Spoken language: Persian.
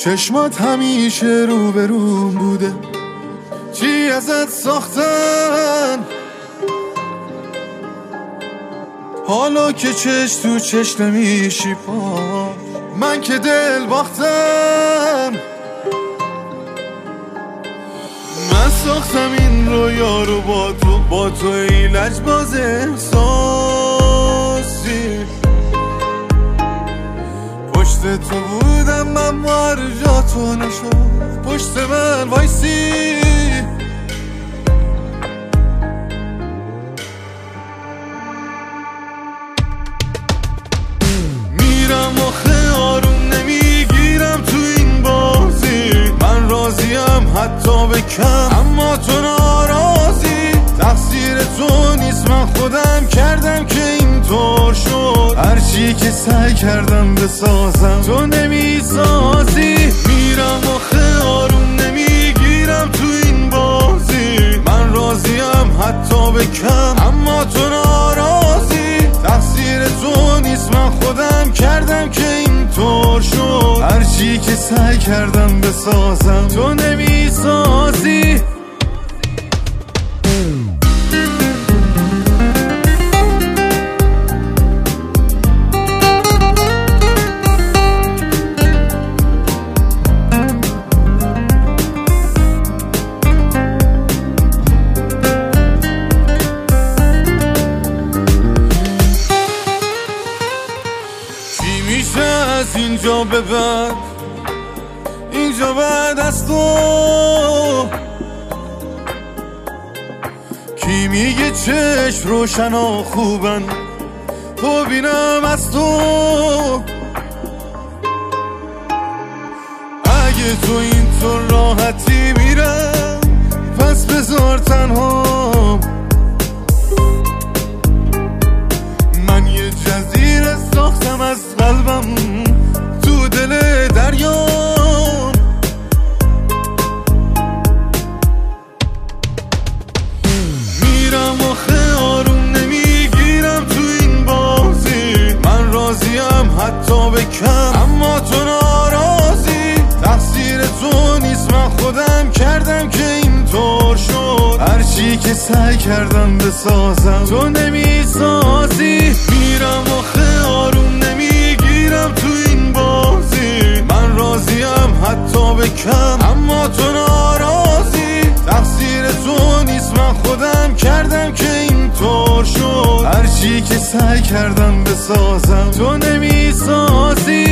چشمات همیشه رو به روم بوده، چی ازت ساختن؟ حالا که چش تو چش نمیشی پا، من که دل باختم. من ساختم این رویا رو با تو ای لجباز احساسی. پشت تو بودم من مار جا تو نشد، پشت من وایسی. میرم آخه آروم نمیگیرم تو این بازی، من راضیم حتی به کم اما تو ناراضی. تقصیر تو نیست من خودم کردم که اینطور شد، هرچی که سعی کردم بسازم تو نمیسازی. میرم آخه آروم نمیگیرم تو این بازی، من راضیم حتی به کم اما تو ناراضی. تقصیر تو نیست من خودم کردم که اینطور شد، هرچی که سعی کردم بسازم تو نمیسازی. از اینجا به بعد، اینجا بعد از تو کی میگه چشم روشن و خوبن، تو بینم از تو. اگه تو اینطور راحتی میرم پس بذار تنها، من یه جزیره ساختم از قلبم تو دل دریا. میرم آخه آروم نمیگیرم تو این بازی، من راضیم حتی به کم اما تو ناراضی. تقصیر تو نیست من خودم کردم که اینطور شد، هرچی که سعی کردم بسازم تو نمیسازی. میرم آخه آروم نمیگیرم تو این بازی، من راضیم حتی به کم اما تو ناراضی. تقصیر تو نیست من خودم کردم که اینطور شد، هرچی که سعی کردم بسازم تو نمیسازی.